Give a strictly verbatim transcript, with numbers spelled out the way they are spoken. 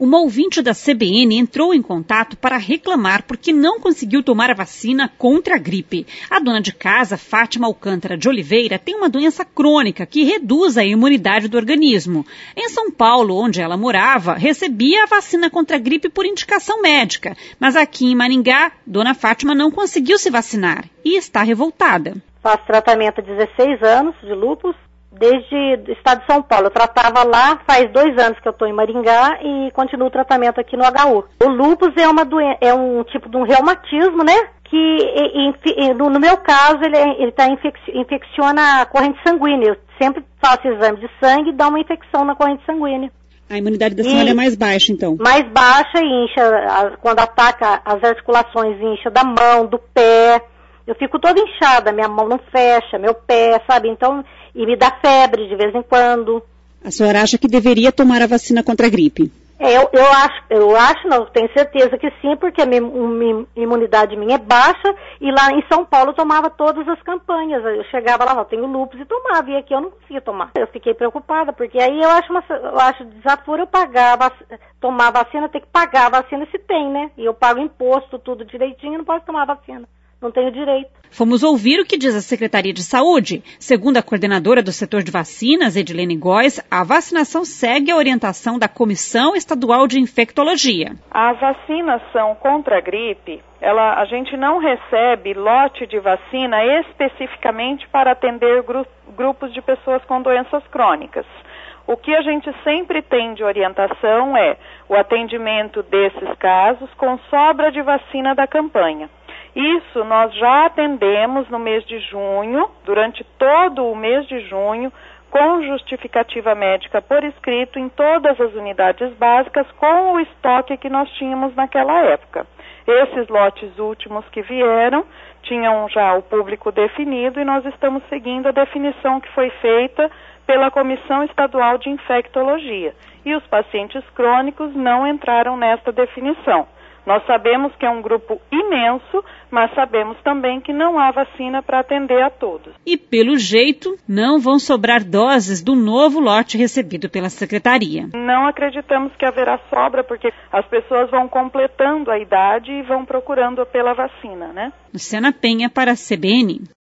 Uma ouvinte da C B N entrou em contato para reclamar porque não conseguiu tomar a vacina contra a gripe. A dona de casa, Fátima Alcântara de Oliveira, tem uma doença crônica que reduz a imunidade do organismo. Em São Paulo, onde ela morava, recebia a vacina contra a gripe por indicação médica. Mas aqui em Maringá, dona Fátima não conseguiu se vacinar e está revoltada. Faço tratamento há dezesseis anos de lúpus. Desde o estado de São Paulo. Eu tratava lá, faz dois anos que eu estou em Maringá e continuo o tratamento aqui no H U. O lúpus é, uma doen- é um tipo de um reumatismo, né? Que e, e, no, no meu caso ele, ele tá infec- infecciona a corrente sanguínea. Eu sempre faço exame de sangue e dá uma infecção na corrente sanguínea. A imunidade da senhora e, é mais baixa, então? Mais baixa e incha, a, quando ataca as articulações, incha da mão, do pé. Eu fico toda inchada, minha mão não fecha, meu pé, sabe? Então, e me dá febre de vez em quando. A senhora acha que deveria tomar a vacina contra a gripe? É, eu, eu acho, eu acho, não, tenho certeza que sim, porque a minha, minha imunidade minha é baixa e lá em São Paulo eu tomava todas as campanhas. Eu chegava lá, eu tenho lúpus e tomava, e aqui eu não conseguia tomar. Eu fiquei preocupada, porque aí eu acho, uma, eu acho desaforo eu pagar, a vac, tomar a vacina, ter que pagar a vacina se tem, né? E eu pago imposto, tudo direitinho, não posso tomar a vacina. Não tenho direito. Fomos ouvir o que diz a Secretaria de Saúde. Segundo a coordenadora do setor de vacinas, Edilene Góes, a vacinação segue a orientação da Comissão Estadual de Infectologia. A vacinação contra a gripe, ela, a gente não recebe lote de vacina especificamente para atender gru- grupos de pessoas com doenças crônicas. O que a gente sempre tem de orientação é o atendimento desses casos com sobra de vacina da campanha. Isso nós já atendemos no mês de junho, durante todo o mês de junho, com justificativa médica por escrito em todas as unidades básicas, com o estoque que nós tínhamos naquela época. Esses lotes últimos que vieram tinham já o público definido e nós estamos seguindo a definição que foi feita pela Comissão Estadual de Infectologia. E os pacientes crônicos não entraram nesta definição. Nós sabemos que é um grupo imenso, mas sabemos também que não há vacina para atender a todos. E, pelo jeito, não vão sobrar doses do novo lote recebido pela Secretaria. Não acreditamos que haverá sobra, porque as pessoas vão completando a idade e vão procurando pela vacina, né? Luciana Penha para a C B N.